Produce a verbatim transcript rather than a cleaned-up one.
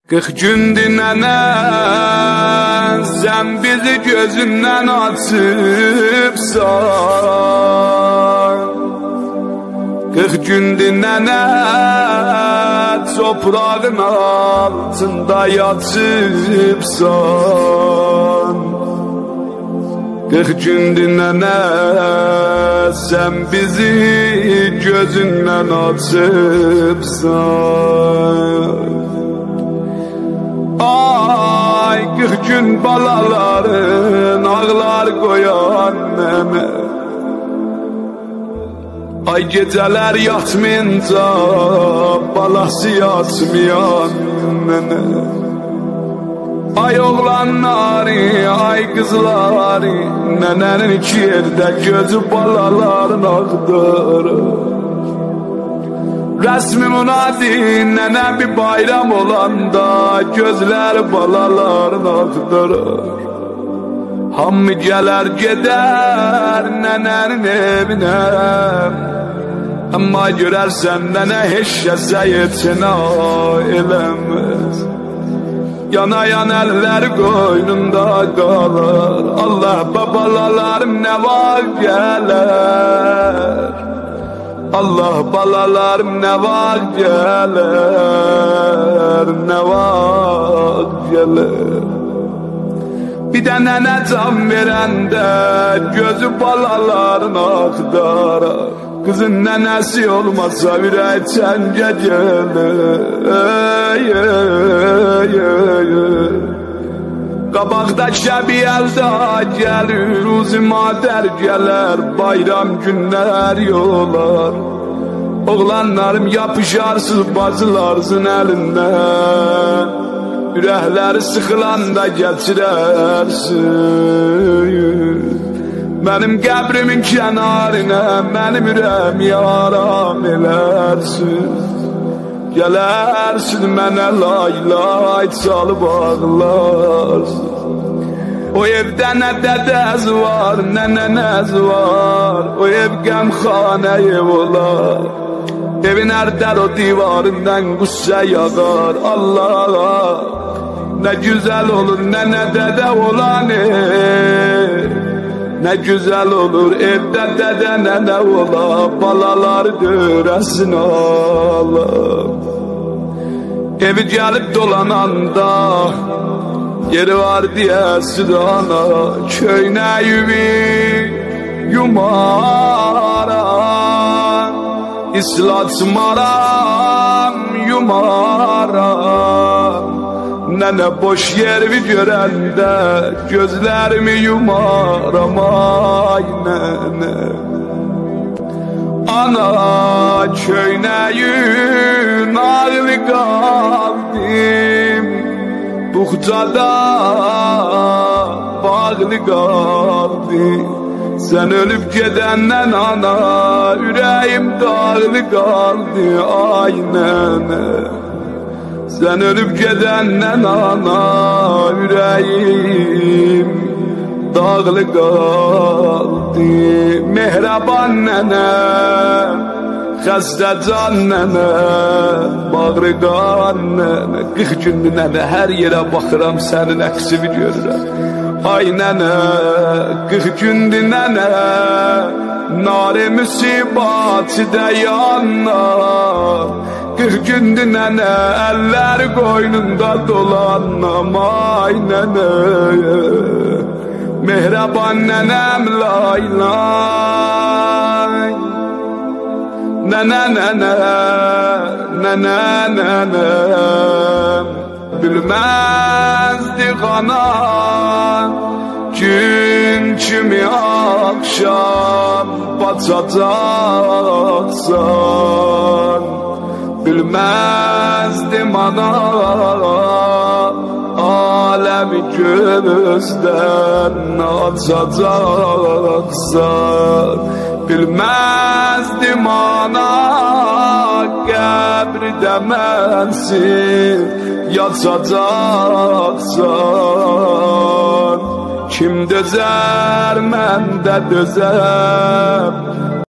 Kırk gündür nənə, sən bizi gözündən açıbsan. Kırk gündür nənə, toprağın altında yatıbsan. Kırk gündür nənə, sən bizi gözündən açıbsan. Ay kırk gün balaların ağlar koyan nene, ay geceler yatmayınca balası yatmayan nene. Ay oğlanları, ay kızları, nenenin iki yerde gözü balaların ağdırır. Resmi münadi nene bir bayram olanda gözler balaların ağdırır. Hamı geler gider nenenin evine, ama görersen nene hiç şesayetine elemez. Yanayan eller koynunda kalır, Allah babalarım ne var gelir. Allah balalarım ne var gelir, ne var gelir. Bir de nene can verende gözü balaların aktarar. Kızın nenesi olmasa yüreği çenge gelir. Ey, ey, ey, ey. Qabaqda şəbi əldə gəlir, uzi madər gələr, bayram günlər yolar. Oğlanlarım yapışarsız bacılarsın əlindən, ürəkləri sıxılanda geçirərsin. Mənim qəbrimin kənarına, mənim ürəyimi yaram elərsin. Gələrsin mənə lay lay çalıb ağlarsın. O evdə nə dədəz var, nə nənəz var, o ev qəmxanə ev olar. Evin hər dəl o divarından qüssə yağar. Allah, nə güzel olur nənə dədə olan ev, nə güzel olur evdə dədə nənə olar. Balalar dörəsin Allah. Evi gəlib dolananda yeri var deyəsin ana, köynəyimi yumaram, islatmaram yumaram. Nənə boş yerimi görəndə gözlərimi yumaram ay nənə. Ana köynəyin ağlı qaldım, buxcada bağlı qaldım. Sen ölüp gedəndən ana, ürəyim dağlı qaldı ay nənə. Sen ölüp gedəndən ana, ürəyim dağlı qaldı. Mehraban nənə, xəstə can nənə, bağrı qan nənə. Qırx gündür nənə, hər yerə baxıram, sənin əksini görürəm. Ay nənə, qırx gündür nənə, nare müsibatçıda yanlar. Qırx gündür nənə, əllər qoynunda dolanam ay nənə. Mehraban nənəm lay lay, nənə nənə, nənə nənə. Bilməzdi xanam, gün kimi akşam batacaqsan. Bilməzdim ana, alemi gözdən açacaqsan. Bilməzdim ana, qəbridə mənsiz yatacaqsan. Kim dözər, mən də dözəm.